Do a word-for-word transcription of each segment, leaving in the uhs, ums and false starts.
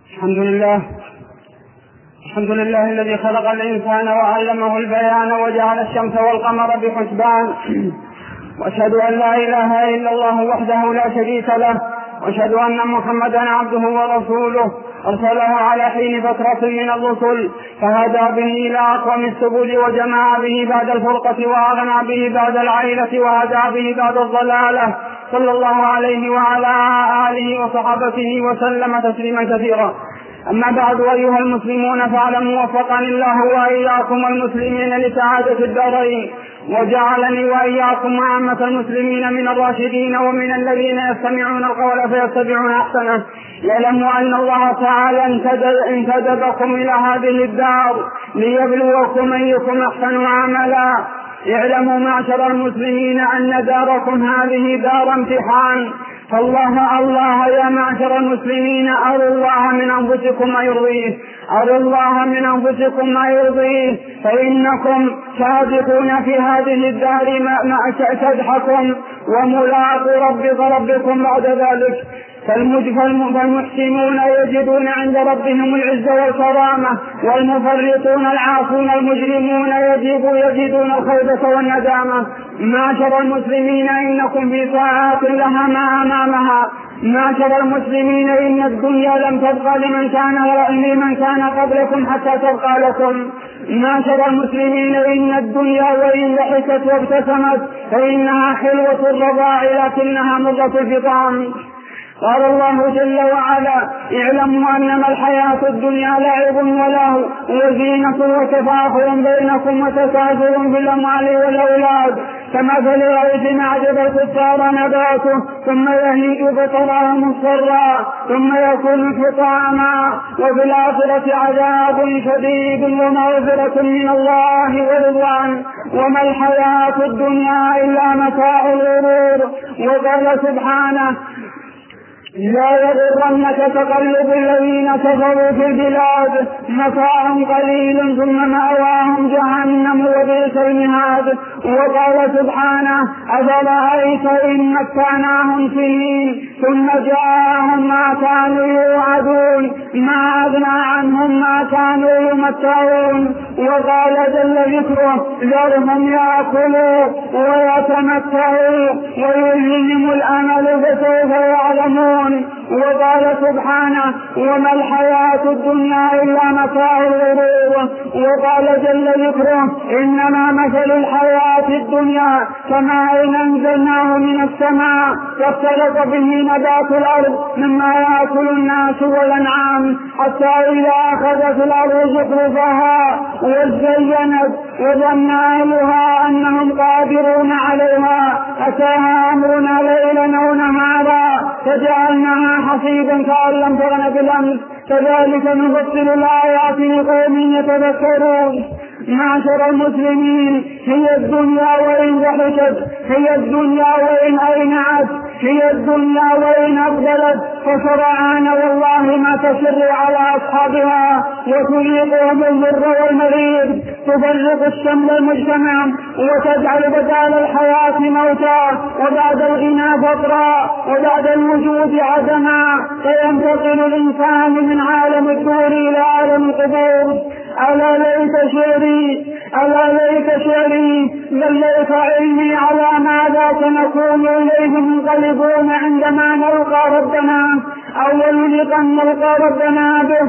الحمد لله الحمد لله الذي خلق الإنسان وعلمه البيان وجعل الشمس والقمر بحسبان، وأشهد أن لا إله إلا الله وحده لا شريك له، وأشهد أن محمدا عبده ورسوله أرسله على حين فترة من الرسل فهدى به إلى أقوم السبل وجمع به بعد الفرقة وأغنى به بعد العيلة وهدى به بعد الضلالة، صلى الله عليه وعلى آله وصحبه وسلم تسليما كثيرا. أما بعد، أيها المسلمون، فاعلموا وفقني الله وإياكم المسلمين لسعادة الدارين، وجعلني وإياكم عامة المسلمين من الراشدين ومن الذين يستمعون القول فيتبعون أحسنه. يعلموا أن الله تعالى انتدبكم إلى هذه الدار ليبلوكم أيكم أحسن عملا. اعلموا معشر المسلمين أن داركم هذه دار امتحان، فالله الله يا معشر المسلمين أروا الله من أنفسكم ما يرضيه، أروا الله من أنفسكم ما يرضيه، فإنكم صادقون في هذه الدار ما تضحكم وملاقوا رب ربكم بعد ذلك. فالمحسنون يجدون عند ربهم العزة والكرامة، والمفرطون العاصون المجرمون يجدون الخوضة والندامة. معشر المسلمين إنكم في ساعات لها ما أمامها. معشر المسلمين إن الدنيا لم تبقى لمن كان لمن كان قبلكم حتى تبقى لكم. معشر المسلمين إن الدنيا وإن ضحكت وابتسمت فإنها حلوة الرضاع لكنها مرة الفطام. قال الله جل وعلا: اعلموا أنما الحياة الدنيا لعب ولهو وزينة وتفاخر بينكم وتكاثر في الأموال والأولاد كمثل غيث أعجب الكفار نباته ثم يهيج فتراه مصفرا ثم يكون حطاما وفي الآخرة عذاب شديد ومغفرة من الله ورضوان وما الحياة الدنيا إلا متاع الغرور. وقال سبحانه: لا يغرنك تقلب الذين كفروا في البلاد متاع قليل ثم مأواهم جهنم وبئس المهاد. وقال سبحانه: أفرأيت إن متعناهم سنين ثم جاءهم ما كانوا يوعدون ما أغنى عنهم ما كانوا يمتعون. وقال جل ذكره: ذرهم يأكلوا ويتمتعوا ويلههم الأمل فسوف يعلمون. وقال سبحانه: وما الحياة الدنيا إلا متاع الغرور. وقال جل ذكره: إنما مثل الحياة الدنيا كماء أنزلناه من السماء فاختلط به نبات الأرض مما يأكل الناس والأنعام حتى إذا أخذت الأرض زخرفها وزينت وظن أهلها أنهم قادرون عليها أتاها أمرنا ليلا أو نهارا فجعلناها حصيدا كأن لم تغن بالأمس كذلك نفصل الآيات لقوم يتذكرون. معشر المسلمين، هي الدنيا وإن ضحكت، هي الدنيا وإن أينعت، هي الدنيا وإن أقبلت فسرعان والله ما تسر على أصحابها وتذيقهم الضر والمريض، تفرق الشمل المجتمع وتجعل بدال الحياة موتا وبعد الغنى فقرا وبعد الوجود عدما، فينتقل الإنسان من عالم الدور إلى عالم القبور. ألا ليت شعري ألا ليت شعري بل ليت علمي على ماذا سنكون إليه منقلبون عندما نلقى ربنا أول لقاء نلقى ربنا به.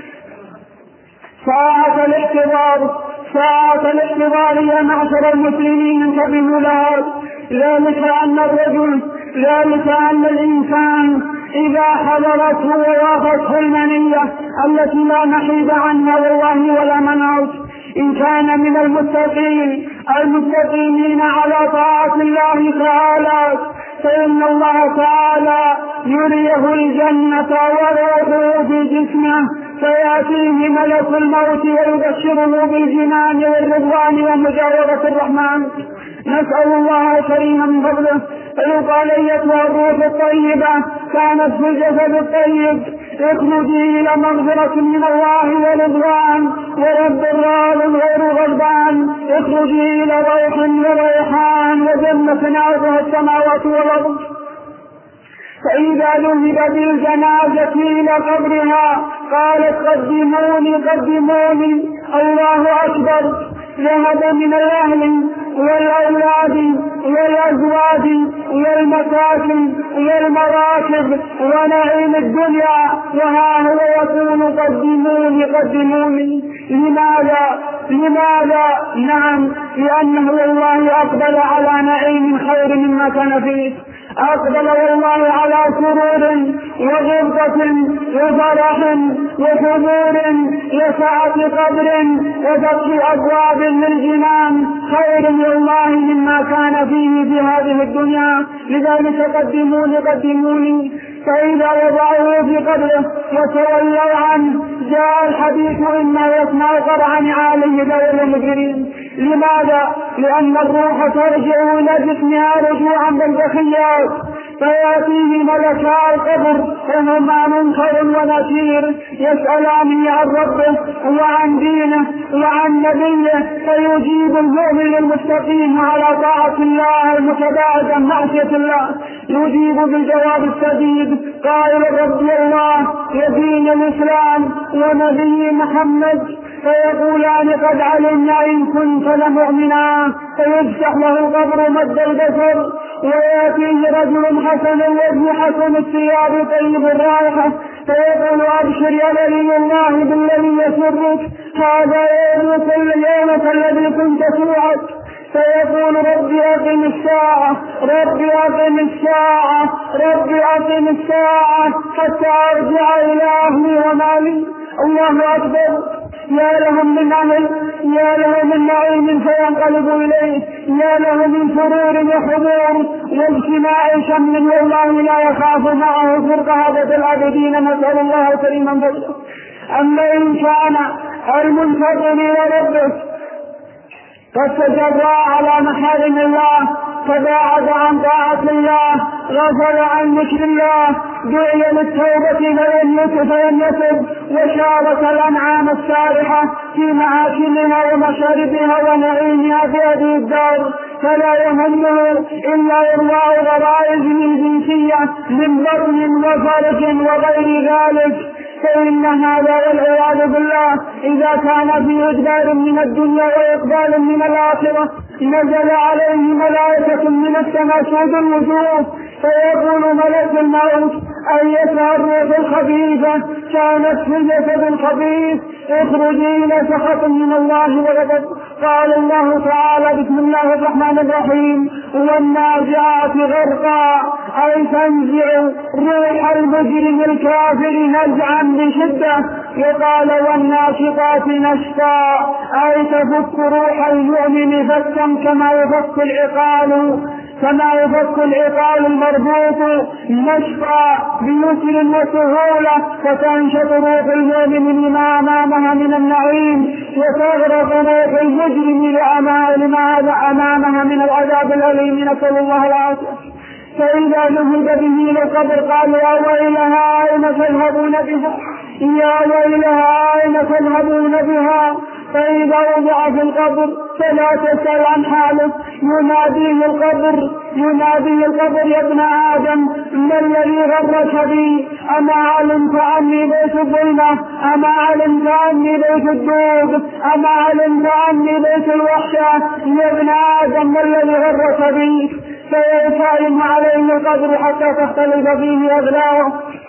ساعة الاحتضار ساعة الاحتضار يا معشر المسلمين انتبهوا لها. ذلك أن الرجل ذلك أن الإنسان إذا حضرته ووافته المنية التي لا نحيد عنها والله ولا منعت إن كان من المتقين المستقيمين على طاعة الله تعالى فإن الله تعالى يريه الجنة وروحه في جسمه فيأتيه ملك الموت ويبشره بالجنان والرضوان ومجاورة الرحمن. نسأل الله الكريم من فضله فيقال: أيتها الروح الطيبة كانت في الجسد الطيب اخرجي إلى مغفرة من الله ورضوان ورب راض غير غضبان، اخرجي إلى روح وريحان وجنة عرضها السماوات والأرض. فإذا ذهب بالجنازة إلى قبرها قالت قدموني قدموني. الله أكبر. ذهب من الأهل والأولاد والأزواج والمساكن والمراكب ونعيم الدنيا، وها هو يقول قدموني قدموني. لماذا؟ لماذا؟ نعم، لأنه والله أقبل على نعيم خير مما كان فيه، أقبل والله على سرور وغبطة وفرح وحضور وسعة قدر وفتح أبواب للجنان خير والله مما كان فيه في هذه الدنيا. لذلك قدموني قدموني. فإذا وضعوه في قبره وتولوا عنه جاء الحديث إما يسمع قرع نعاله ذوي المجرمين. لماذا؟ لأن الروح ترجع إلى جسمها رجوعا بالبخيات، فيأتيه ملكا القبر وهما منكر ونكير يسألانه عن ربه وعن دينه وعن نبيه، فيجيب المؤمن المستقيم على طاعة الله المتباعد عن معصية الله، يجيب بالجواب السديد قائل ربي الله ودين الإسلام ونبي محمد، فيقولان قد علمنا إن كنت لمؤمنا، فيفتح له القبر مد البصر ويأتيه رجل حسن الوجه حسن الثياب طيب الرائحة، فيقول أبشر يا ولي الله بالذي يسرك، هذا يومك اليوم الذي كنت توعد. فيقول ربي أقم الساعة ربي أقم الساعة ربي أقم الساعة حتى أرجع إلى أهلي ومالي. الله أكبر. يا له من أهل، يا له من نعيم فينقلب إليه، يا له من سرور وحضور واجتماع شمل والله لا يخاف معه فرقة أبد العابدين، نسأل الله كريما فضله. أما إن كان المنتظر إلى ربه قد تجرى على محارم الله، تباعد عن طاعة الله، غفل عن ذكر الله، دعي للتوبة فينتب وشارك الأنعام السارحة في معاشرها ومشاربها ونعيمها في هذه الدار، فلا يهمه إلا إرواء غرائزه الجنسية من بطن وفرج وغير ذلك. فإن هذا والعياذ بالله إذا كان في إدبار من الدنيا وإقبال من الآخرة نزل عليه ملائكة من السماء سود الوجوه، فيقول ملك الموت أيتها الروح الخبيثة كانت في جسد الخبيث اخرجي إلى سخط من الله وغضب. قال الله تعالى بسم الله الرحمن الرحيم والنازعات غرقا، أي تنزع روح المجرم الكافر نزعا بشدة. وقال والناشطات نشطا، أي تفك روح المؤمن فكا كما يفك العقال كما يفك العقال المربوط نشطا بيسر وسهولة، فتنشط روح المؤمن لما أمامها من النعيم، وتغرق روح المجرم لما أمامها من العذاب الأليم، نسأل الله العافية. فإذا ذهب به إلى القبر قال يا ويلها أين تذهبون بها، يا ويلها أين تذهبون بها. فإذا وضع في القبر فلا تسأل عن حاله، يناديه القبر يناديه القبر يا ابن آدم ما الذي غرك بي؟ أما علمت عني بيت الظلمة؟ أما علمت عني بيت الدود؟ أما علمت عني بيت الوحشة؟ يا ابن آدم ما الذي غرك بي؟ فيسأل عليه القبر حتى تختلف فيه أغلاه،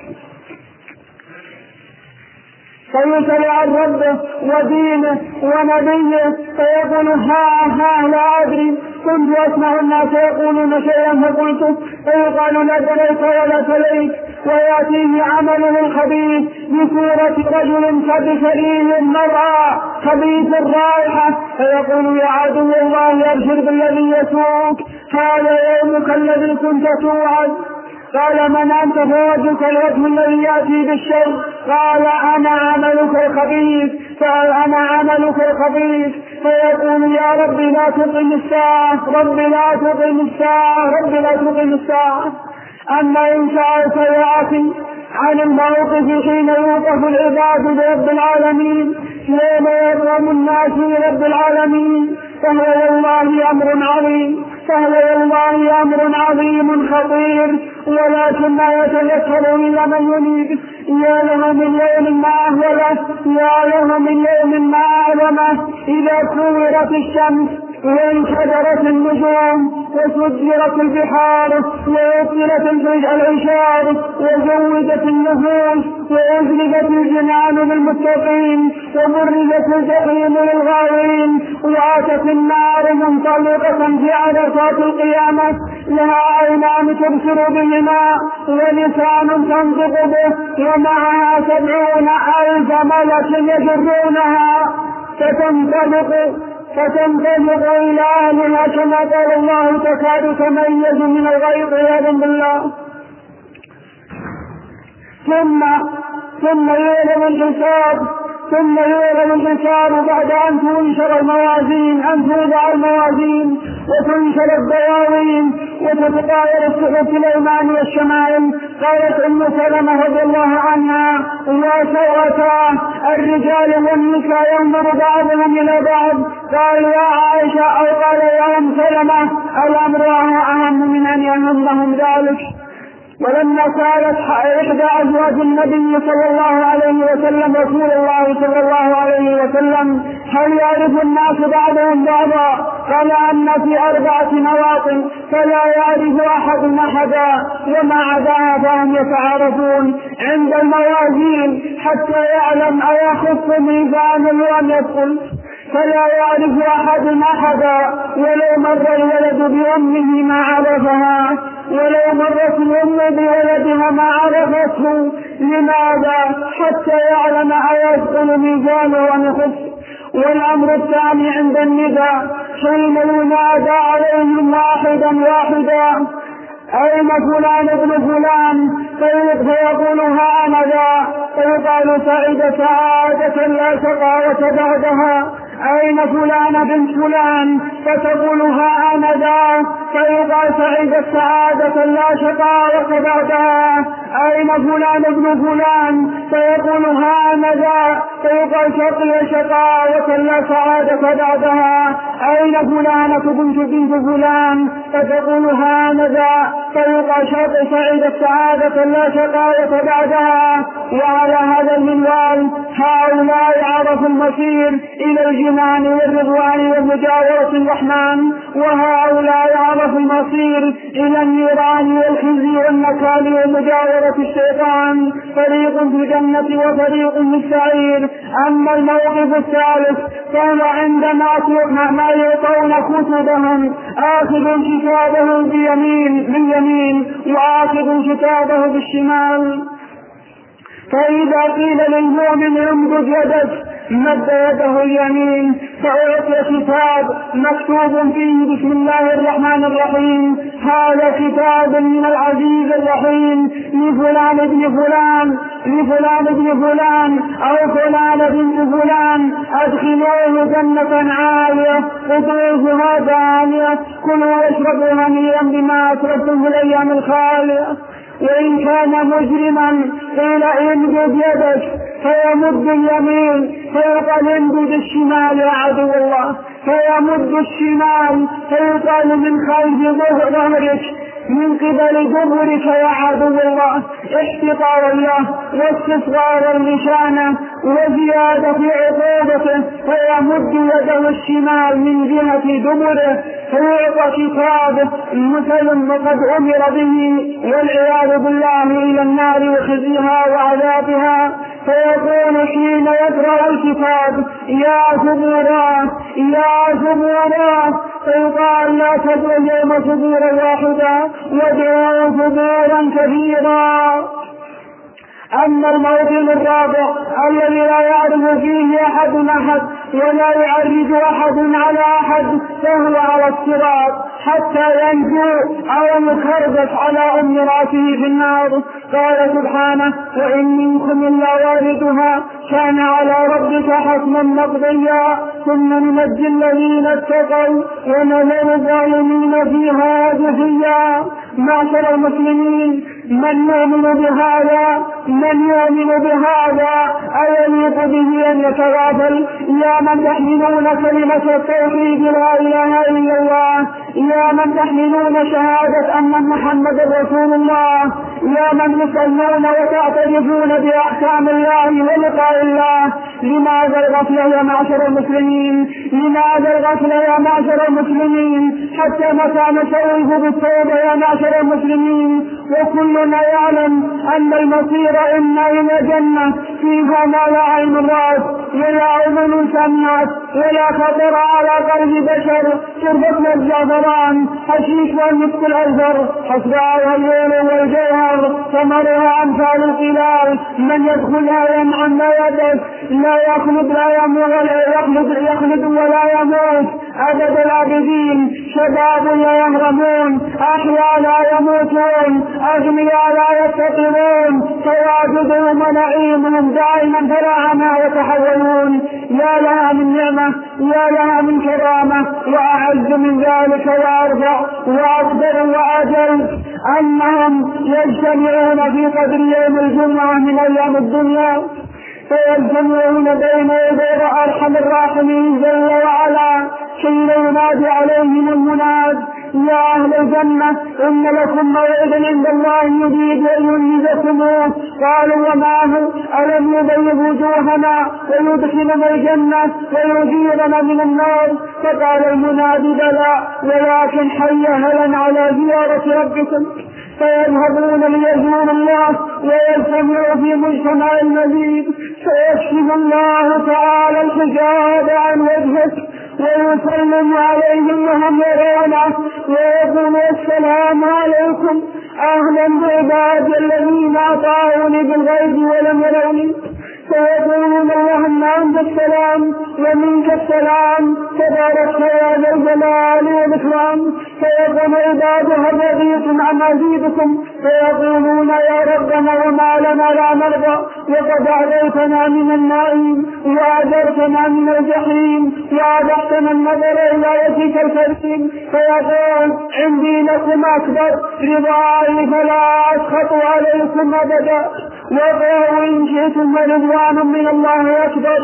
فيسأل عن ربه ودينه ونبيه فيقول ها ها لا أدري، كنت أسمع الناس يقولون شيئا فقلت، فيقال لا تليت ولا تليت. ويأتيه عمله الخبيث بصورة رجل كبشري المرأة خبيث الرائحة، فيقول يا عدو الله أبشر بالذي يسوءك، هذا يومك الذي كنت توعد. قال من أنت؟ فوجهك الوجه الذي يأتي بالشر. قال أنا عملك الخبيث. قال أنا عملك الخبيث. فيقول يا رب لا تقم الساعة، رب لا تقم الساعة، رب لا تقم الساعة. أما إن سألت يا أخي عن الموقف حين يوقف العباد برب العالمين يوم يقوم الناس برب العالمين، فهو والله أمر عظيم، فهو والله أمر عظيم خطير، ولكن ما يتذكر إلا من ينيب. يا له من يوم ما أهول يا له من يوم ما أعظمه إذا كورت الشمس وانشدرت النجوم وسجرت البحار وأطلت العشار وزودت النفوس وأزلفت الجنان للمتقين وبرزت الجحيم للغاوين وأتت النار منطلقة في عرصات القيامة لها عينان تبصر بهما ولسان تنطق به ومعها سبعون ألف ملك يجرونها فتنطلق فتنطلق إلى أهلها كما قال الله تكاد تميز من الغيظ عياذا بالله. ثم ثم يعلم الحساب ثم يعلم الحساب بعد أن تنشر الموازين أن توضع الموازين وتنشر الدواوين وتتطاير الصحف الأيمان والشمائل. قالت أم سلمة رضي الله عنها: يا سوءتا الرجال والنساء ينظر بعضهم إلى بعض. قال يا عائشة أو قال يا أم سلمة الأمر أهم من أن يهمهم ذلك. ولما سألت إحدى أزواج النبي صلى الله عليه وسلم رسول الله صلى الله عليه وسلم: هل يعرف الناس بعضهم بعضا؟ قال: أن في أربعة مواطن فلا يعرف أحد أحدا وما عداها فهم يتعارفون. عند الموازين حتى يعلم أيخف ميزان لم يدخل فلا يعرف أحد أحدا، ولو مر الولد بأمه ما عرفها، ولو مرت الأم بولدها ما عرفته. لماذا؟ حتى يعلم أيدخل ميزانه أم يخف. والأمر الثاني عند النداء حين ينادى عليهم واحدا واحدا: أين فلان ابن فلان؟ فيقول ها أنا ذا، فيقال سعيد سعادة لا شقاوة بعدها. أين فلان بن فلان؟ فتقول ها أنا ذا، فيقال سعيد السعادة لا شقاوة بعدها. أين فلان ابن فلان؟ فيقول ها أنا ذا، فيقال شقي شقاوة لا سعادة بعدها. أين فلانة بنت بنت فلان؟ فتقول ها أنا ذا، فيقال شقي سعيد السعادة لا شقاوة بعدها. وعلى هذا المنوال هؤلاء عرفوا المسير إلى الجنان والرضوان ومجاورة الرحمن، وهؤلاء عرفوا المصير إلى النيران والخزي والنكال ومجاورة الشيطان. فريق في الجنة وفريق في السعير. أما الموقف الثالث فهو عندما ما يعطون كتبهم آخذ كتابه بيمين باليمين وآخذ كتابه بالشمال. فإذا قيل للمؤمن امدد يدك مد يده اليمين فأعطي كتاب مكتوب فيه بسم الله الرحمن الرحيم: هذا كتاب من العزيز الرحيم لفلان ابن فلان لفلان ابن فلان أو فلان بنت فلان أدخلوه جنة عالية قطوفها دانية كلوا واشربوا هنيئا بما أسرفتم في الأيام الخالية. وإن كان مجرما قيل امدد يدك فيمد اليمين فيقال امدد الشمال يا عدو الله، فيمد الشمال فيقال من خلف ظهرك من قبل دبرك يا عدو الله، احتقارا له واستصغارا لشانه وزيادة في عقوبته. فيمد يده الشمال من جهة دبره فيعطى كتابه مثل وقد أمر به والعياذ بالله إلى النار وخزيها وعذابها. فيقول حين يقرأ الكتاب: يا ثبورا يا ثبورا، فيقال: لا تدعو اليوم ثبورا واحدا وادعوا ثبورا كثيرا. أما الموطن الرابع الذي لا يعرف فيه أحد أحد ولا يعرج أحد على أحد فهو على الصراط حتى ينجو أو يكربس على أم رأسه في النار. قال سبحانه: وإن منكم إلا واردها كان على ربك حتما مقضيا ثم ننجي الذين اتقوا ونذر الظالمين فيها جثيا. معشر المسلمين، من يؤمن بهذا من يؤمن بهذا أيليق به أن يتغافل؟ يا من تحملون كلمة التوحيد لا إله إلا الله، يا من تحملون شهادة أن محمد رسول الله، يا من تسلمون وتعترفون بأحكام الله ولقاء الله، لماذا الغفلة يا معشر المسلمين؟ لماذا الغفلة يا معشر المسلمين؟ حتى متى نسوف بالتوبة يا معشر المسلمين؟ وكلنا يعلم أن المصير إما إلى جنة فيها ما لا عين رأت ولا أذن سمعت ولا خطر على قلب بشر، شربتنا الزعفران حشيش والمسك الأزهر حصباها الليل والجوهر ثمرها أمثال القلال، من يدخلها ينعم لا يدس لا يخلد لا يموت ولا يخلد يخلد ولا يموت أبد الآبدين، شباب لا يهرمون أحياء لا يموتون أغنياء لا يفتقرون تواجدهم ونعيمهم دائما فلا عنها يتحولون. يا لها من نعمة يا لها من كرامة وأعز من ذلك وأرفع وأقدر وأجل أنهم يجتمعون في قدر يوم الجمعة من أيام الدنيا فيجتمعون بين يدي أرحم الراحمين جل وعلا كي ينادي عليهم المناد يا أهل الجنة إن لكم موعدا عند الله يريد أن ينجزكموه. قالوا وما هو؟ ألم يبيض وجوهنا ويدخلنا الجنة ويجيرنا من النار؟ فقال المنادي بلى ولكن حي هلا على زيارة ربكم، فيذهبون ليزوروا الله ويجتمعوا في مجتمع المزيد فيكشف الله تعالى الحجاب عن وجهه ويسلم عليهم وهم يرونه ويقول السلام عليكم أهلا بعبادي الذين أطاعوني بالغيب ولم يروني، فيقولون اللهم أنت السلام ومنك السلام تبارك يا ذا الجلال والإكرام، فيقول عبادها رضيتم عن مزيدكم فيقولون يا ربنا وما لنا لا نرضى وقد أعطيتنا من النعيم وأجرتنا من الجحيم وأبحتنا النظر إلى وجهك الكريم، فيقول عندي لكم أكبر رضاي فلا أسخط عليكم أبدا وقالوا إن شئتم رضوان من الله أكبر.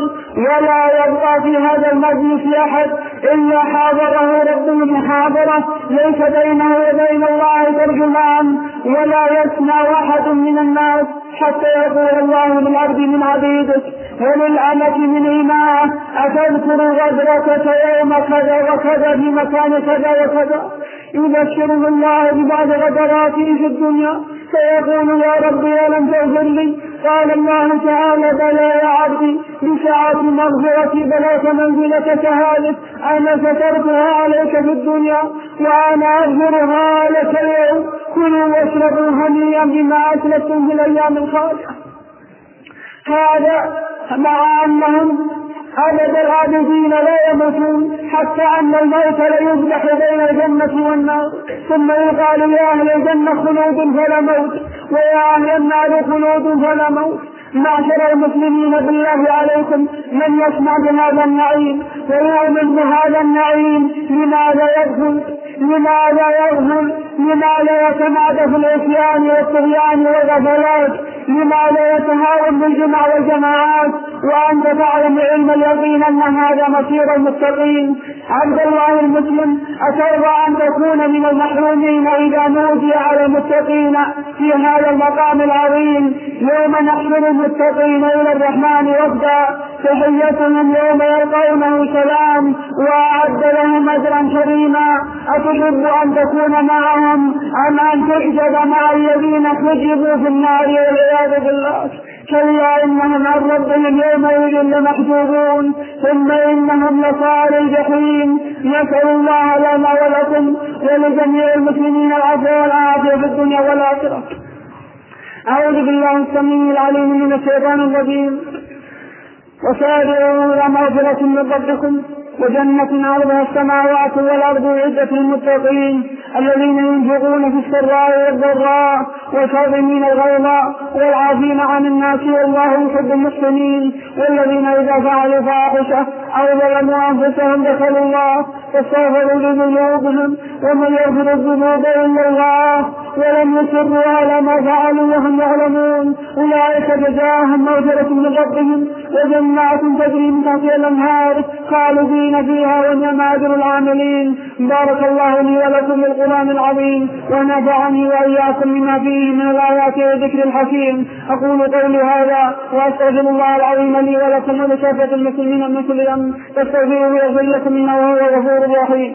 ولا يبقى في هذا المجلس أحد إلا حاضره ربه محاضرة ليس بينه وبين الله ترجمان ولا يسمع أحد من الناس حتى يقول الله للعبد من عبيدك وللأمة من إماء أتذكر غدرة يوم كذا وكذا في مكان كذا وكذا، يبشره الله ببعض غدراته في الدنيا فيقول يا ربي ألم تغفر لي؟ قال الله تعالى بلى يا عبدي بساعة مغفرتي بلغت منزلة شهادة أنا سترتها عليك في الدنيا وأنا أغفرها لك اليوم، كلوا واشربوا هنيئا بما أسلفتم في الأيام الخالية. هذا مع أنهم أبد العابدين لا يموتون حتى أن الموت ليذبح بين الجنة والنار، ثم يقال يا أهل الجنة خلود فلا موت ويا أهل النار خلود فلا موت. معشر المسلمين بالله عليكم من يسمع بهذا النعيم ويؤمن بهذا النعيم لماذا يغفل؟ لماذا يغفل؟ لماذا يتمادى في العصيان والطغيان والغفلات؟ لماذا يتهاون بالجمع والجماعات وأنت تعلم علم اليقين أن هذا مصير المتقين؟ عبد الله المسلم أترضى أن تكون من المحرومين إذا نودي على المتقين في هذا المقام العظيم يوم نحشر المتقين إلى الرحمن وفدا تحيتهم يوم يلقونه سلام وأعد لهم أجرا كريما؟ أتحب أن تكون معهم أم أن تحجب مع الذين حجبوا في النار والعياذ بالله؟ كلا إنهم عن ربهم يومئذ لمحجوبون ثم إنهم لصالي الجحيم. نسأل الله لنا ولكم ولجميع المسلمين العفو والعافية في الدنيا والآخرة. أعوذ بالله السميع العليم من الشيطان الرجيم. وسارعوا إلى مغفرة من ربكم وجنة عرضها السماوات والأرض أعدت للمتقين الذين ينفقون في السراء والضراء والكاظمين الغيظ والعافين عن الناس والله يحب المحسنين والذين إذا فعلوا فاحشة أو ظلموا أنفسهم دخلوا الله فاستغفروا لذنوبهم ومن يغفر الذنوب إلا الله ولم يصروا على ما فعلوا وهم يعلمون أولئك جزاهم مغفرة من ربهم وجنات تجري من تحتها الأنهار خالدين فيها ونعم أجر العاملين. بارك الله لي ولكم بالقرآن العظيم ونفعني وإياكم مما فيه من الآيات والذكر الحكيم. أقول قولي هذا وأستغفر الله العظيم لي ولكم ولكافة المسلمين من كل ذنب فاستغفروه يغفر لكم إنه هو الغفور الرحيم.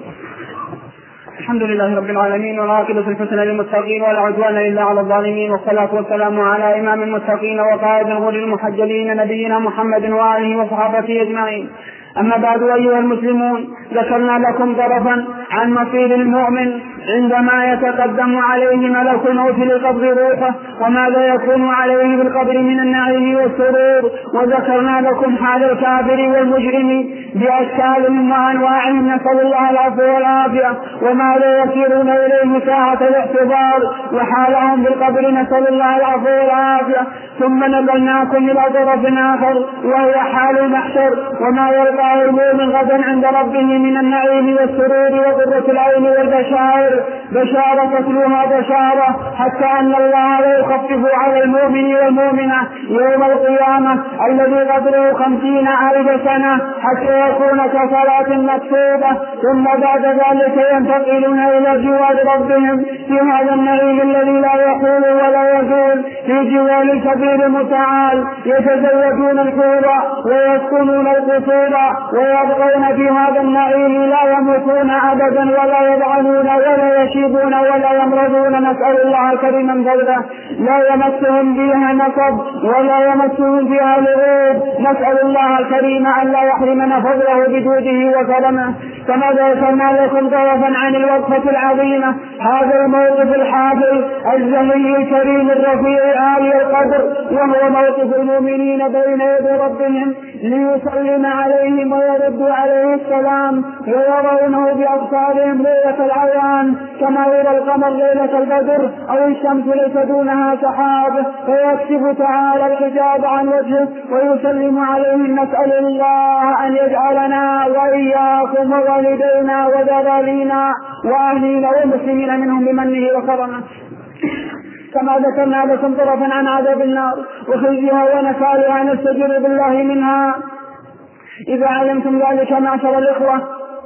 الحمد لله رب العالمين والعاقبة الحسنى للمتقين ولا عدوان إلا على الظالمين، والصلاة والسلام على إمام المتقين وقائد الغر المحجلين نبينا محمد وآله وصحابته أجمعين. أما بعد أيها المسلمون، ذكرنا لكم طرفا عن مصير المؤمن عندما يتقدم عليه ملك الموت لقبض روحه وماذا يكون عليه بالقبر من النعيم والسرور، وذكرنا لكم حال الكافر والمجرم بأشكالهم وأنواعهم نسأل الله العفو والعافية، وماذا يسيرون إليه ساعة الاعتبار وحالهم بالقبر نسأل الله العفو والعافية. ثم نقلناكم إلى طرف آخر وهي حال المحشر وما يلقاه المؤمن غدا عند ربه من النعيم والسرور وقرة العين والبشائر، بشارة تتلوها بشارة حتى أن الله لا يخفف على المؤمن والمؤمنة يوم القيامة الذي قدره خمسين ألف سنة حتى يكون كصلاة مكتوبة، ثم بعد ذلك ينتقلون إلى جوار ربهم في هذا النعيم الذي لا يحول ولا يزول في جوار الكبير المتعال، يتزوجون الحور ويسكنون القصور ويبقون في هذا النعيم لا يموتون أبدا ولا يضعنون ولا يشيبون ولا يمرضون، نسأل الله الكريم من فضله لا يمسهم فيها نصب ولا يمسهم فيها لغوب، نسأل الله الكريم أن لا يحرمنا فضله بجوده وكرمه. كما ذكرنا لكم طرفا عن الوقفة العظيمة هذا الموقف الحافل الزهري الكريم الرفيع عالي القدر، وهو موقف المؤمنين بين يدي ربهم ليسلم عليهم ويرد عليه السلام ويرونه بأبصارهم ليلة العيان كما يرى القمر ليلة البدر أو الشمس ليس دونها سحاب، فيكشف تعالى الحجاب عن وجهه ويسلم عليهم. نسأل الله أن يجعلنا وإياكم ووالدينا وذرارينا وأهلينا والمسلمين منهم بمنه وكرمه. كما ذكرنا لكم طرفا عن عذاب النار وخزيها ونكالها نستجير بالله منها. إذا علمتم ذلك معشر الإخوة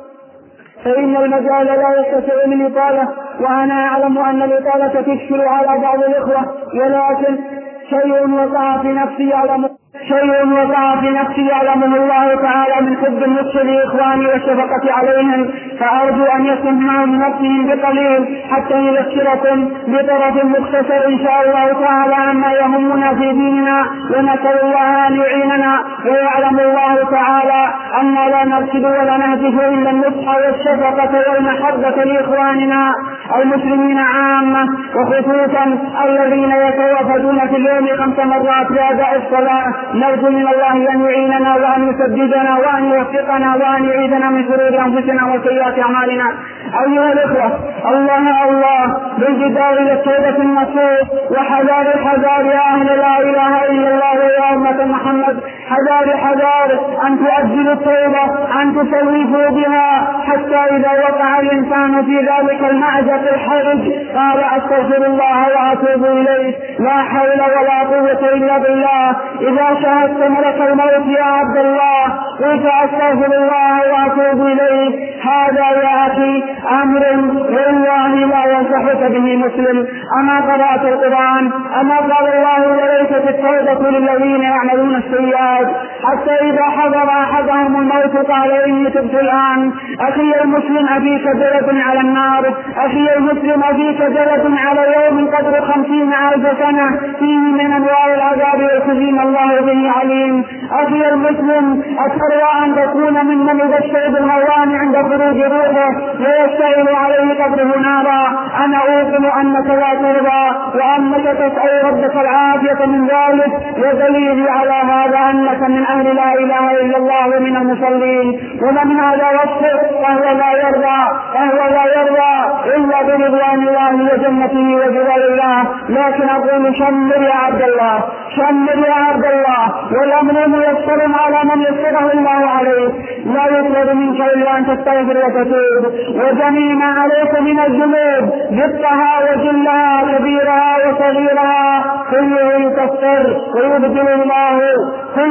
فإن المجال لا يستطيع من إطالة، وأنا أعلم أن الإطالة تشكل على بعض الإخوة، ولكن شيء وقع في نفسي يعلم شيء وقع في نفسي يعلمه الله تعالى من حب النصح لإخواني والشفقة عليهم، فأرجو أن يكون معهم نفسهم بقليل حتى يذكركم بطرف مختصر إن شاء الله تعالى عما يهمنا في ديننا، ونسأل الله أن يعيننا. ويعلم الله تعالى أن لا نرشد ولا نهدف إلا النصح والشفقة والمحبة لإخواننا المسلمين عامة، وخصوصا الذين يتوافدون في اليوم خمس مرات لأداء الصلاة. نرجو من الله أن يعيننا وأن يسددنا وأن يوفقنا وأن يعيذنا من شرور أنفسنا وسيئات أعمالنا. أيها الإخوة، الله الله بالجدار للتوبة النصوص، وحذار الحذار يا أهل لا إله إلا الله ويا أمة محمد، حذار حذار أن تؤجلوا التوبة، أن تسوفوا بها حتى إذا وقع الإنسان في ذلك المعزة الحرج قال أستغفر الله وأتوب إليه، لا حول ولا قوة إلا بالله. إذا شاهدت ملك الموت يا عبد الله قلت أستغفر الله وأتوب إليه، هذا يا أخي أمر والله لا ينصحك به مسلم. أما قرأت القرآن؟ أما قال الله وليست التوبة للذين يعملون السيئات حتى إذا حضر أحدهم الموت قال إني تبت الآن. أخي المسلم أفيك جلد على النار، أخي المسلم أفيك جلد على يوم قدر خمسين ألف سنة فيه من أنواع العذاب والخزي الله به عليم. أخي المسلم أتروى أن تكون ممن يبشر بالهوان عند خروج روحه ويشتعل عليه قبره نارا؟ أنا أوقن أنك لا ترضى وأنك تسأل ربك العافية من ذلك، ودليلي على هذا أنك من أهل لا إله إلا الله ومن المصلين، ومن هذا وصفه فهو لا يرضى فهو لا يرضى إلا برضوان الله وجنته وجلال الله. لكن أقول شمر يا عبد الله، شمر يا عبد الله، والأمر ميسر على من يسره الله عليه، لا يطلب منك إلا أن تستغفر وتتوب، وجميع ما عليك من الذنوب جدها وجلها كبيرها وصغيرها كله يكفر ويبدل الله كل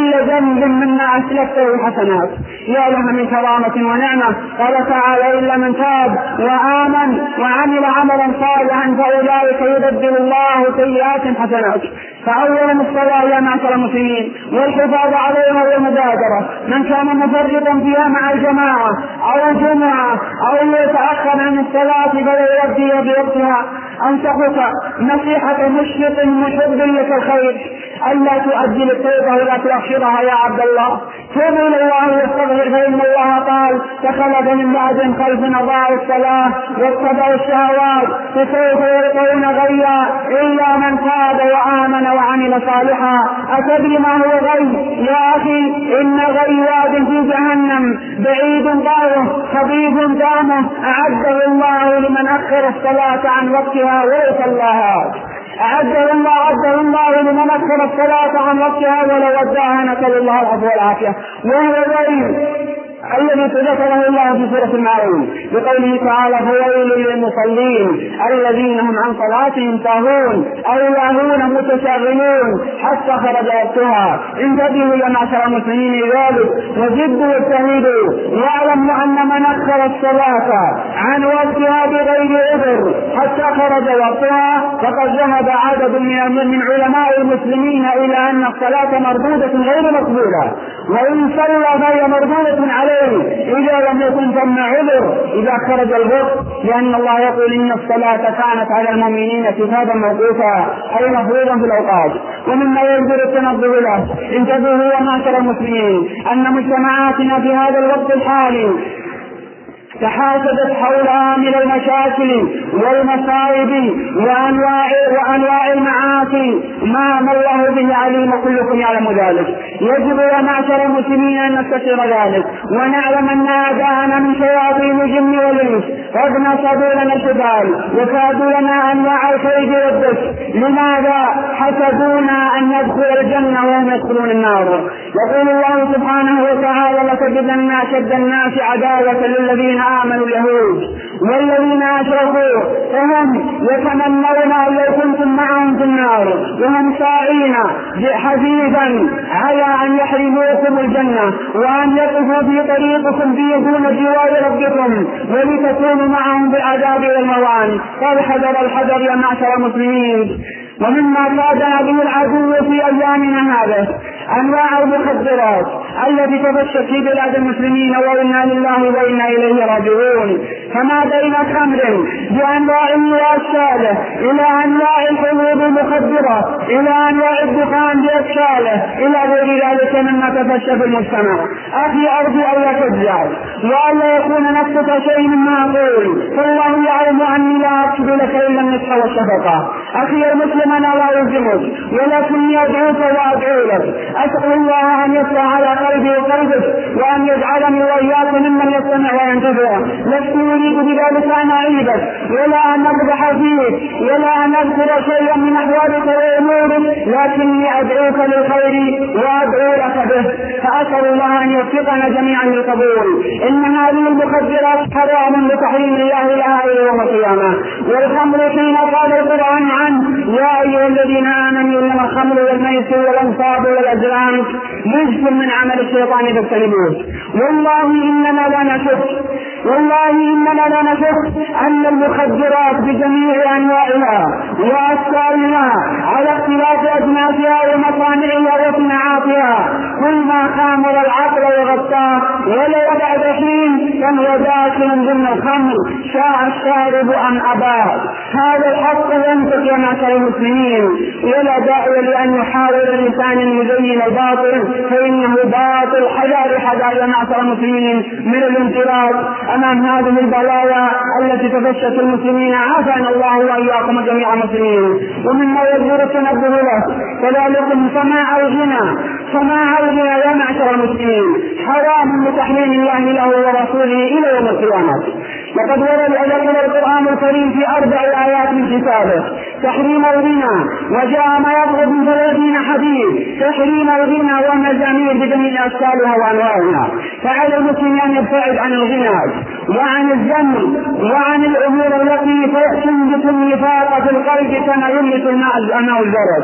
كل ذنب مما أسلفته حسنات. يا لها من كرامة ونعمة. قال تعالى إلا من تاب وآمن وعمل عملا صالحا فأولئك يبدل الله سيئات حسنات. فأولا الصلاة يا معشر المسلمين والحفاظ عليها والمبادرة. من كان مفرطا فيها مع الجماعة أو الجمعة أو يتأخر عن الصلاة فلا يؤديها بوقتها. أنصحك نصيحة مشفق محب لك الخير ألا تؤجل التوبة ولا تؤخرها يا عبد الله. توبوا إلى الله واستغفر فإن الله قال تخلف من بعدهم خلف أضاعوا الصلاة واتبعوا الشهوات فسوف يلقون غيا إلا من تاب وآمن وعمل صالحا. أتدري ما هو غي يا أخي؟ إن غي واد في جهنم بعيد ضاره خبيث دامه أعده الله لمن أخر الصلاة عن وقتها ويصلاها. أعده الله عده الله لمن أخر الصلاة عن وقتها ولو وداها نسأل الله العفو والعافية. وهو غير الذي ذكره الله في سورة المعون بقوله تعالى فويل للمصلين الذين هم عن صلاتهم ساهون أو لاهون متشاغلون حتى خرج وقتها. انتبهوا يا معشر المسلمين لذلك وجدوا واجتهدوا واعلموا أن من أخر الصلاة عن وقتها بغير عذر حتى خرج وقتها فقد ذهب عدد من علماء المسلمين إلى أن الصلاة مردودة غير مقبولة، وإن صلى فهي مردودة عليه إذا لم يكن ثم عذر إذا خرج الوقت، لأن الله يقول إن الصلاة كانت على المؤمنين كتابا موقوتا أي مفروضا في الأوقات. ومما يجدر التنبه له انتبهوا يا معشر المسلمين أن مجتمعاتنا في هذا الوقت الحالي تحاسبت حولها من المشاكل والمصائب وأنواع, وأنواع المعاصي ما ما الله به عليم كلكم يعلم ذلك. يجب يا معشر المسلمين أن نستشعر ذلك ونعلم أن أعداءنا من شياطين الجن والإنس قد نصبوا لنا الجبال وكادوا لنا أنواع الكيد والدس. لماذا؟ حسبونا أن ندخل الجنة وهم يدخلون النار. يقول الله سبحانه وتعالى لتجدن أشد الناس عداوة للذين آمنوا اليهود والذين أشركوا فهم يتمنون أن لو كنتم معهم في النار وهم ساعين حثيثا على أن يحرموكم الجنة وأن يقفوا في طريقكم دون جوار ربكم ولتكونوا معهم بالعذاب والموان. فالحذر الحذر يا معشر المسلمين. ومما كادنا به العدو في أيامنا هذا أنواع المخدرات التي تفشت في بلاد المسلمين وإنا لله وإنا إليه راجعون. فما بين خمر بأنواع وأشكاله إلى أنواع الحبوب المخدرة إلى أنواع الدخان بأشكاله إلى غير ذلك مما تفشى في المجتمع. أخي أرجو ألا تجزع وألا يكون نفسك شيء مما أقول فالله يعلم أني لا أقصد لك إلا النصح والشفقة. أخي المسلم أنا لا ألزمك ولكني أدعوك وأدعو لك. أسأل الله أن يصلح على قلبي وقلبك وأن يجعلني وإياك ممن يستمع وينتفع. لست أريد بذلك أن أعيبك ولا أن أقدح فيك ولا أن أذكر شيئا من أحوالك وأمورك لكني أدعوك للخير وأدعو لك به. فأسأل الله أن يوفقنا جميعا للقبول. إن هذه المخدرات حرام بتحريم الله لها إلى يوم القيامة. والخمر حين قال القرآن عنه يا أيها الذين آمنوا إنما الخمر والميسر والأنصاب والأزلام رجس من عمل الشيطان فاجتنبوه. والله إننا لا نشك والله إننا لا نشك أن المخدرات بجميع أنواعها وأشكالها على اختلاف أجناسها ومصانعها وصناعاتها كل ما خامر العقل وغطاه ولو بعد حين فهو داخل ضمن الخمر شاء الشارب أم أباه. هذا الحق ينطق يا معشر المسلمين ولا داعي لأن يحاول الإنسان أن يزين الباطل فإنه باطل. حذار حذار يا معشر المسلمين من الانطلاق أمام هذه البلايا التي تفشت المسلمين عافانا الله وإياكم جميع المسلمين. ومما يجب التنبه له كذلك سماع الغنى سماع الغنى يا معشر المسلمين حرام بتحريم الله له ورسوله إلى يوم القيامة. لقد ورد إلى القرآن الكريم في أربع آيات من كتابه تحريم الغنى وجاء ما يضرب من ثلاثين حديث تحريم الغنى والمزامير بجميع أشكالها وأنواعها. فعلى المسلم أن يبتعد عن الغنى وعن الذم وعن الأمور التي تنبت النفاق في القلب كما ينبت الماء الزرد.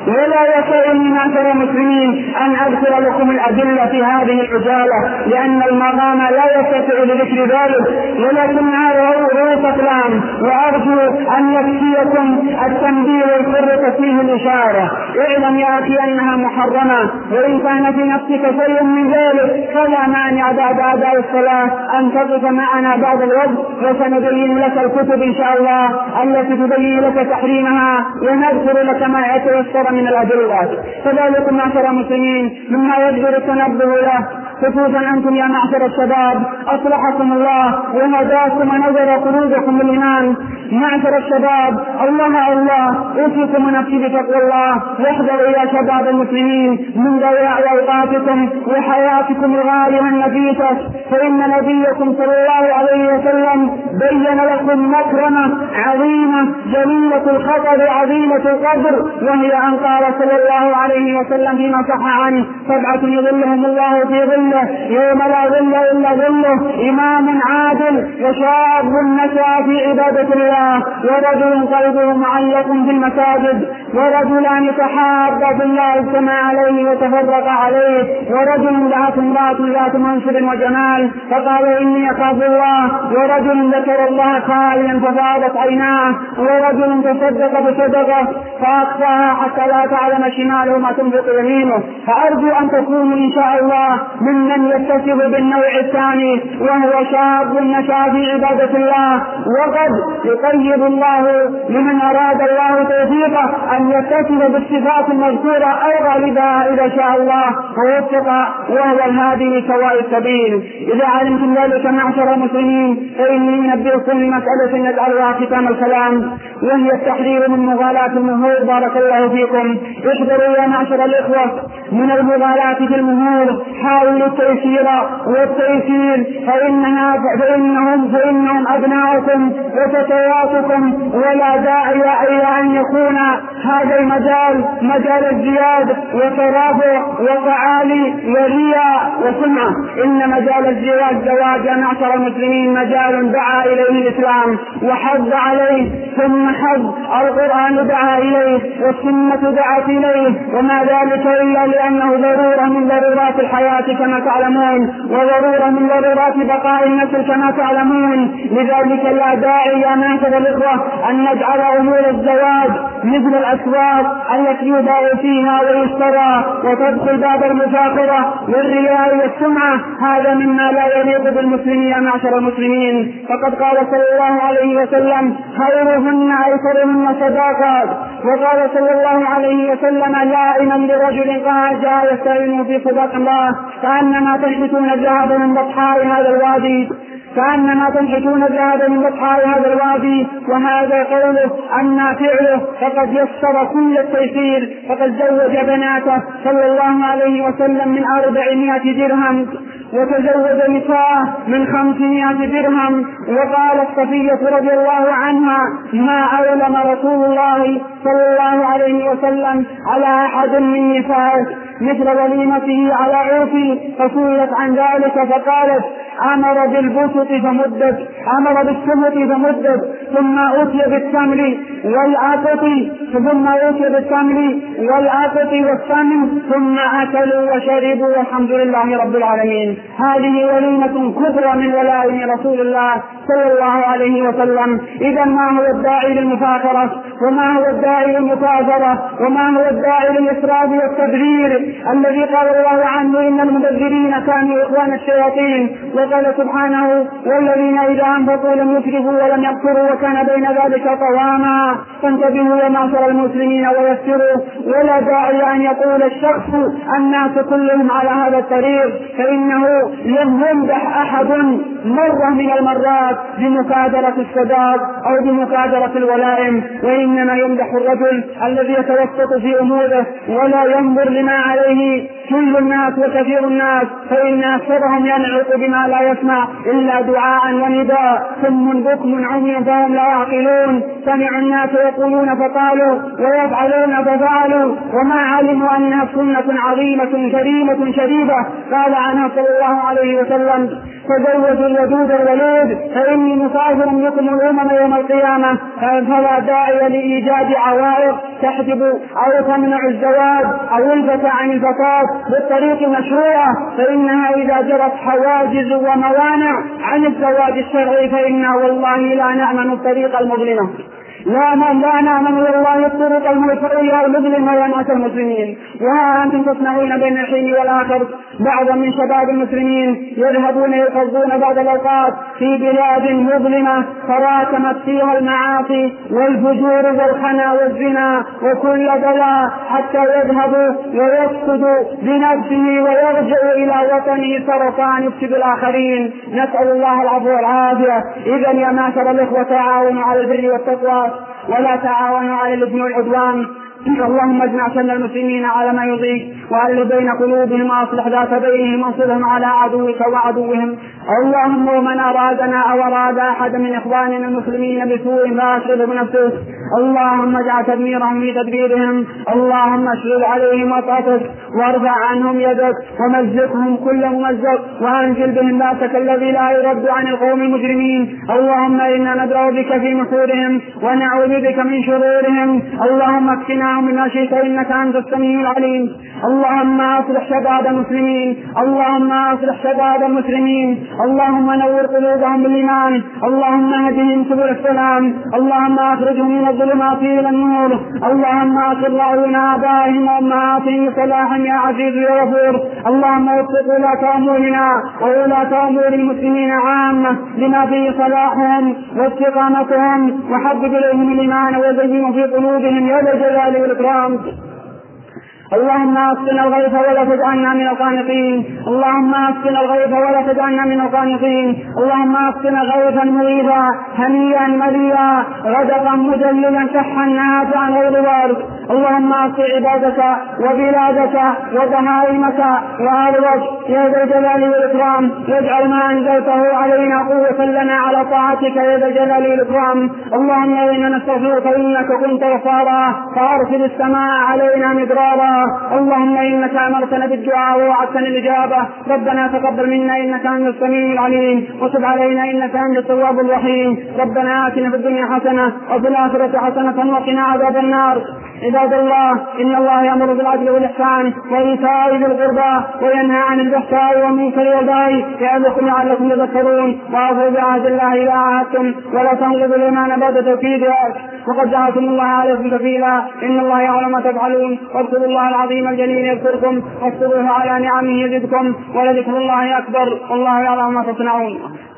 ولا يسعني معشر المسلمين أن أذكر لكم الأدلة في هذه العجالة لأن المقام لا يستطيع لذكر ذلك، ولكن هذا رؤوس أقلام، وأرجو أن يكفيكم التنبيه والفرق فيه الإشارة. اعلم يا أخي أنها محرمة، وإن كان في نفسك شيء من ذلك فلا مانع بعد أداء الصلاة أن تقف معنا بعد الوقت، وسنبين لك الكتب إن شاء الله التي تبين لك تحريمها، ونذكر لك ما يتيسر من الأدلة. كذلك معشر المسلمين مما يجب التنبه له، خصوصا أنتم يا معشر الشباب أصلحكم الله وهداكم ونظر قلوبكم بالإيمان. معشر الشباب الله الله أوصيكم نفسي بتقوى الله، واحذروا يا شباب المسلمين من ضياع أوقاتكم وحياتكم الغالية النفيسة، فإن نبيكم صلى الله عليه وسلم بين لكم مكرمة عظيمة جليلة الخطر عظيمة القدر، وهي أن قال صلى الله عليه وسلم فيما صح عنه: سبعة يظلهم الله في ظله يوم لا ظل إلا ظله، إمام عادل، وشاب نشأ في عبادة الله، ورجل قلبه معلق في المساجد، ورجلان تحابا بالله اجتمع عليه وتفرق عليه، ورجل دعته امرأة ذات منصب وجمال فقال إني أخاف الله، ورجل ذكر الله خاليا ففاضت عيناه، ورجل تصدق بصدقه فأخفاها حتى لا تعلم شماله ما تنفق يمينه. فأرجو أن تكونوا إن شاء الله ممن يتصف بالنوع الثاني، وهو شاب نشأ في عبادة الله، وقد يقيد الله لمن أراد الله توفيقه أن يتصف بالصفات المذكورة أو غالبها إذا شاء الله ووفق، وهو الهادي لسواء السبيل. إذا علمتم ذلك معشر المسلمين فإني أنبئكم بمسألة نجعلها ختام الكلام، وهي التحذير من مغالاة المهور. بارك الله فيكم. احذروا يا معشر الإخوة من المغالاة في المهور، حاولوا التيسير والتيسير، فإنها فإنهم فإنهم أبناؤكم وفتياتكم، ولا داعي إلى أن يكون هذا المجال مجال الزياد وترافع وتعالي ورياء وسمعة. إن مجال الزواج زواج يا معشر المسلمين مجال دعا إليه الإسلام وحض عليه، ثم حض القرآن دعا إليه والسنة دعت إليه، وما ذلك إلا لأنه ضرورة من ضرورات الحياة كما تعلمون، وضرورة من ضرورات بقاء النسل كما تعلمون. لذلك لا داعي يا معشر الإخوة أن نجعل أمور الزواج مثل الأسواق التي يباع فيها ويشترى وتدخل باب المفاخرة والرياء والسمعة. هذا مما لا يليق بالمسلمين يا معشر المسلمين. فقد قال صلى الله عليه وسلم: خيرهن أيسرهن صداقات. وقال صلى الله عليه وسلم لائما لرجل قال جاء يستعين في صداق الله: كأنما تنحتون الذهب من بطحاء هذا الوادي كأنما تنحتون الذهب من بطحاء هذا الوادي. وهذا قوله أن فعله فقد يسر كل التيسير، فقد زوج بناته صلى الله عليه وسلم من أربعمائة درهم، وتزوج نساء من خمسمائة درهم. وقالت صفية رضي الله عنها: ما أولم رسول الله صلى الله عليه وسلم على أحد من نسائه مثل وليمته على عوفي. فسئلت عن ذلك فقالت: أمر بالبسط فمدت أمر بالسمط فمدت ثم أتي بالتمر والعقط ثم أتي بالتمر والعقط والسمن ثم أكلوا وشربوا والحمد لله رب العالمين. هذه وليمة كبرى من ولائم رسول الله صلى الله عليه وسلم. إذا ما هو الداعي للمفاخرة؟ وما هو الداعي للمكاثرة؟ وما هو الداعي للإسراف والتبذير الذي قال الله عنه: إن المبذرين كانوا إخوان الشياطين. وقال سبحانه: والذين إذا أنفقوا لم يسرفوا ولم يقتروا وكان بين ذلك قواما. فانتبهوا يا معشر المسلمين ويسروا، ولا داعي أن يقول الشخص الناس كلهم على هذا الطريق، فإنه لم يمدح أحد مرة من المرات بمكادرة الصداق أو بمكادرة الولائم، وإنما يمدح الرجل الذي يتوسط في أموره ولا ينظر لما عليه كل الناس وكثير الناس، فإن أكثرهم ينعق بما لا يسمع إلا دعاء ونداء، ثم بكم عمي فهم لا يعقلون. سمعوا الناس يقولون فقالوا ويفعلون ففعلوا وما علموا أنها سنة عظيمة كريمة شريفة. قال عنها صلى الله عليه وسلم: تزوجوا الودود الولود فإني مسافر بكم الأمم يوم القيامة. فلا داعي لإيجاد عوائق تحجب أو تمنع الزواج أو الفتى عن الفتاة بالطريق المشروعة، فإنها إذا جرت حواجز وموانع عن الزواج الشرعي فإنا والله لا نأمن الطريق المظلمة، لا لا نأمن والله الطرق المشروعة المظلمة يا ناس المسلمين. وها أنتم تصنعون بين الحين والآخر بعضا من شباب المسلمين يذهبون يقضون بعض الأوقات في بلاد مظلمة تراكمت فيها المعاصي والفجور والخنا والزنا وكل بلاء، حتى يذهبوا ويفقد بنفسه ويرجع إلى وطنه سرطان يفسد الآخرين. نسأل الله العفو والعافية. إذا يا معشر الإخوة تعاونوا على البر والتقوى ولا تعاونوا على الإثم والعدوان. اللهم اجمع شمل المسلمين على ما يرضيك وألف بين قلوبهم وأصلح ذات بينهم وانصرهم على عدوك وعدوهم. اللهم ومن أرادنا أو أراد أحد من إخواننا المسلمين بسوء فأشغله بنفسه، اللهم اجعل تدميرهم في تدبيرهم. اللهم اشغل عليهم وطأتك وارفع عنهم يدك ومزقهم كل ممزق وأنزل بهم بأسك الذي لا يرد عن القوم المجرمين. اللهم إنا ندعو بك في نحورهم ونعوذ بك من شرورهم. اللهم اكفنا مما شئت إنك أنت السميع العليم. اللهم أصلح شباب المسلمين، اللهم أصلح شباب المسلمين، اللهم نور قلوبهم بالإيمان، اللهم اهدهم سبل السلام، اللهم أخرجهم من الظلمات إلى النور، اللهم أقر عيون آبائهم وأمهاتهم بصلاحهم يا عزيز يا غفور. اللهم وفق ولاة أمورنا وولاة أمور المسلمين عامة لما فيه صلاحهم واستقامتهم، وحبب إليهم الإيمان وزينه في قلوبهم يا ذا الجلال والإكرام. اللهم اسقنا الغيث ولا تجعلنا من القانطين، اللهم اسقنا الغيث ولا تجعلنا من القانطين، اللهم اسقنا غيثا مغيثا هنيئا مريئا غدقا مجللا شحا نافعا غير ضار. اللهم اسق عبادك وبلادك وبهائمك وارضك يا ذا الجلال والاكرام، واجعل ما انزلته علينا قوة لنا على طاعتك يا ذا الجلال والاكرام. اللهم انا نستغفرك انك كنت غفارا فارسل السماء علينا مدرارا. اللهم إنك أمرتنا بالدعاء ووعدتنا الإجابة. ربنا تقبل منا إنك أنت السميع العليم وتب علينا إنك أنت التواب الرحيم. ربنا آتنا في الدنيا حسنة وفي الآخرة حسنة وقنا عذاب النار. عباد الله، إن الله يأمر بالعدل والإحسان وإيتاء ذي القربى وينهى عن الفحشاء والمنكر والبغي يعظكم لعلكم تذكرون. وأوفوا بعهد الله إذا عاهدتم ولا تنقضوا الإيمان بعد توكيده وقد جعلتم الله عليكم كفيلا. إن الله يعلم ما تفعلون. واذكروا الله العظيم الجليل يذكركم واشكروه على نعمه يزدكم ولذكر الله أكبر والله يعلم ما تصنعون.